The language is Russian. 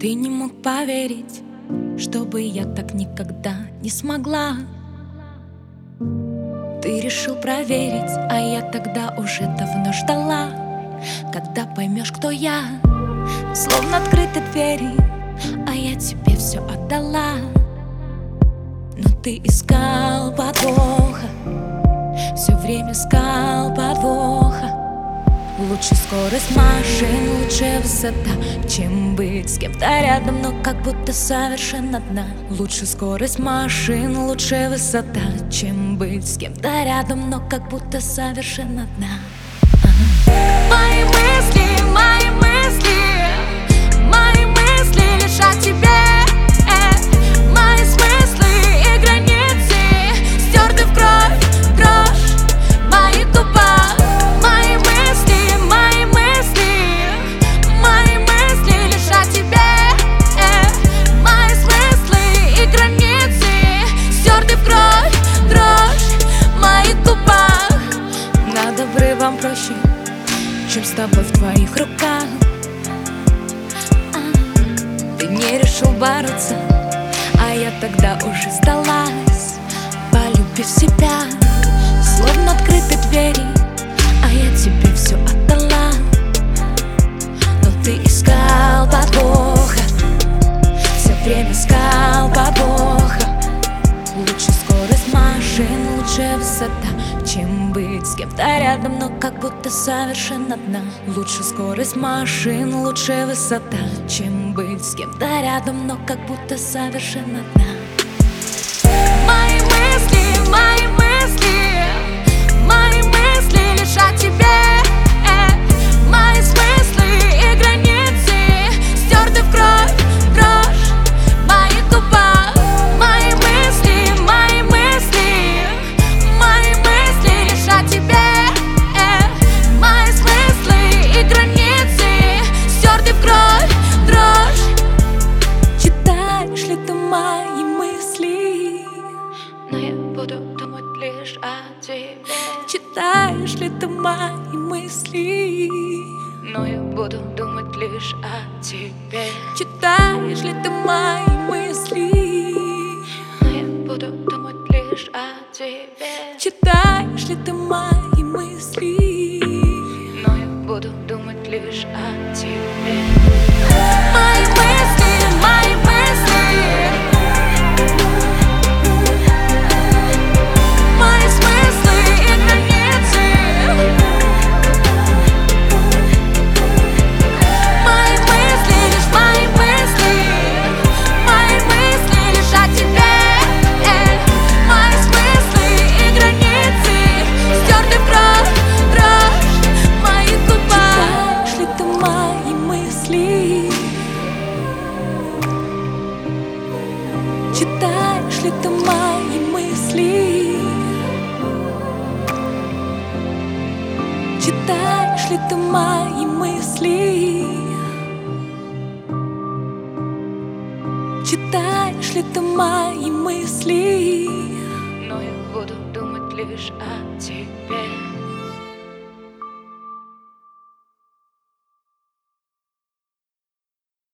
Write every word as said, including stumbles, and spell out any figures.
Ты не мог поверить, чтобы я так никогда не смогла. Ты решил проверить, а я тогда уже давно ждала. Когда поймешь, кто я, словно открыты двери, а я тебе все отдала. Но ты искал подвоха, все время искал подвоха. Лучше скорость машин, лучше высота, чем быть с кем-то рядом, но как будто совершенно одна. Лучше скорость машин, лучше высота, чем быть с кем-то рядом, но как будто совершенно одна. Мои мысли, мои мысли, мои мысли лишь о тебе. Мои смыслы и границы стерты в кровь, дрожь моих губах. Мои мысли, мои мысли, мои мысли лишь о тебе. Мои смыслы и границы стерты в кровь, дрожь моих губах. Над обрывом проще, чем с тобой в твоих руках. а, Ты не решил бороться, а я тогда уже сдалась, полюбив себя. Словно открыты двери, а я тебе все отдала. Но ты искал подвоха, все время искал подвоха. Лучше скорость машин, лучше высота, чем быть с кем-то рядом, но как будто совершенно одна. Лучше скорость машин, лучше высота, чем быть с кем-то рядом, но как будто совершенно одна. Мои мысли, мои мысли, мои мысли лишь о тебе. Мои смыслы и границы стерты в кровь, дрожь моих губах. Мои мысли, мои мысли, мои мысли лишь о тебе. Мои смыслы и границы стерты в кровь, дрожь. Читаешь ли ты мои мысли? Но я буду думать лишь о тебе. Читаешь ли ты мои мысли? Но я буду думать лишь о тебе. Читаешь ли ты мои мысли? Но я буду думать лишь о тебе. Читаешь ли ты мои мысли? Но я буду думать лишь о тебе. Мои мысли, мои мысли, мои смыслы и границы. Мои мысли, лишь мои мысли, мои мысли лишь о тебе. Мои смыслы и границы стерты в кровь, дрожь моих губах. Читаешь ли ты мои мысли? Читаешь ли ты мои мысли? Читаешь ли ты мои мысли? Читаешь ли ты мои мысли? Но я буду думать лишь о тебе.